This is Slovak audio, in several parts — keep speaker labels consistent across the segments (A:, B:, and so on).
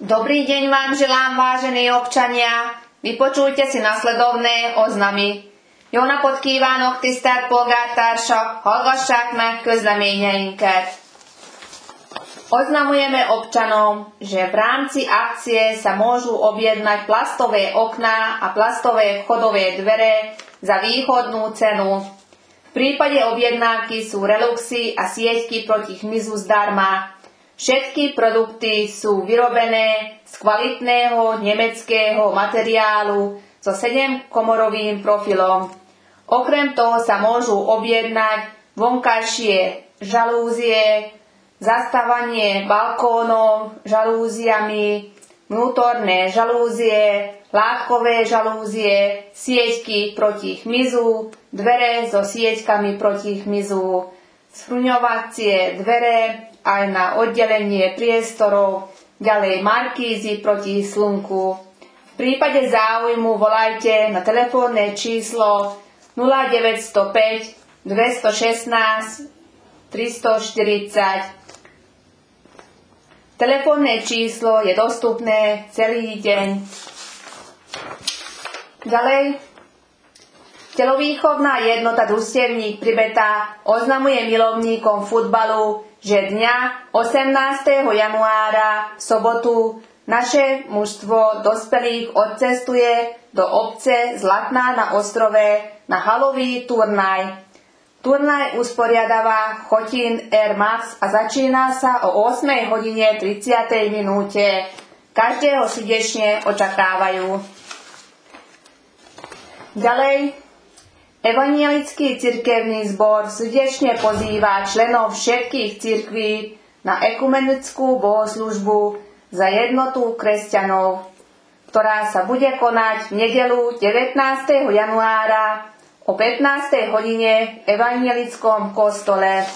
A: Dobrý deň vám želám, vážení občania. Vypočujte si nasledovné oznamy. Jó napot kívánok, tisztelt polgártársak! Hallgassák meg közleményeinket. Oznamujeme občanom, že v rámci akcie sa môžu objednať plastové okná a plastové vchodové dvere za výhodnú cenu. V prípade objednávky sú reluxy a sieťky proti hmyzu zdarma. Všetky produkty sú vyrobené z kvalitného nemeckého materiálu so 7-komorovým profilom. Okrem toho sa môžu objednať vonkajšie žalúzie, zastavanie balkónov žalúziami, vnútorné žalúzie, látkové žalúzie, sieťky proti hmyzu, dvere so sieťkami proti hmyzu, sfruňovacie dvere aj na oddelenie priestorov, ďalej markízy proti slnku. V prípade záujmu volajte na telefónne číslo 0905 216 340. Telefónne číslo je dostupné celý deň. Ďalej, telovýchovná jednota Družstevník Pribeta oznamuje milovníkom futbalu, že dňa 18. januára v sobotu naše mužstvo dospelých odcestuje do obce Zlatná na ostrove na halový turnaj. Turnaj usporiadáva Chotín Air Max a začína sa o 8:30 minúte. Každého srdečne očakávajú. Ďalej, Evangelický cirkevný zbor srdečne pozýva členov všetkých cirkví na ekumenickú bohoslužbu za jednotu kresťanov, ktorá sa bude konať v nedeľu 19. januára o 15. hodine v evangelickom kostole.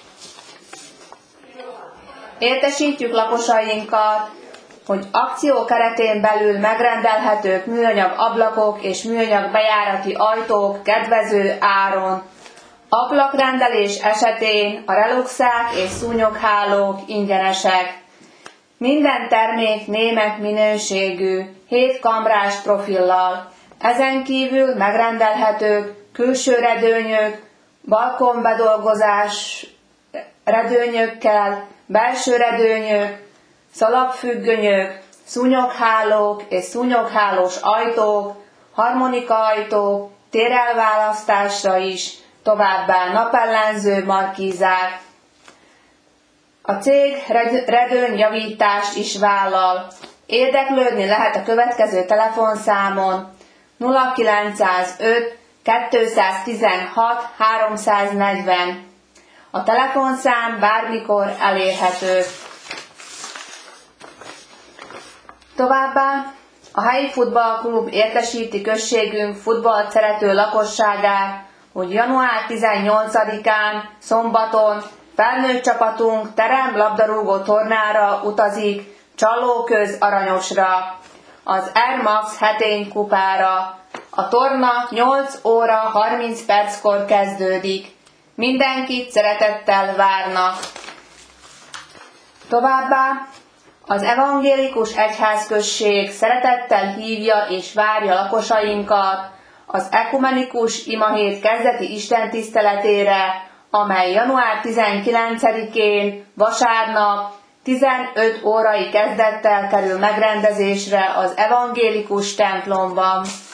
A: Értesítjük lakosainkat, hogy akció keretén belül megrendelhetők műanyag ablakok és műanyag bejárati ajtók kedvező áron. Ablakrendelés esetén a reluxák és szúnyoghálók ingyenesek. Minden termék német minőségű, 7 kamrás profillal. Ezen kívül megrendelhetők külső redőnyök, balkonbedolgozás redőnyökkel, belső redőnyök, szalagfüggönyök, szúnyoghálók és szúnyoghálós ajtók, harmonikaajtók, térelválasztásra is, továbbá napellenző markízák. A cég redőnyjavítást is vállal. Érdeklődni lehet a következő telefonszámon 0905 216 340. A telefonszám bármikor elérhető. Továbbá a helyi futballklub értesíti községünk futballt szerető lakosságát, hogy január 18-án szombaton felnőtt csapatunk terem labdarúgó tornára utazik Csallóköz Aranyosra, az Air Max Hetény kupára. A torna 8 óra 30 perckor kezdődik. Mindenkit szeretettel várnak. Továbbá az evangélikus egyházközség szeretettel hívja és várja lakosainkat az ekumenikus imahét kezdeti istentiszteletére, amely január 19-én vasárnap 15 órai kezdettel kerül megrendezésre az evangélikus templomban.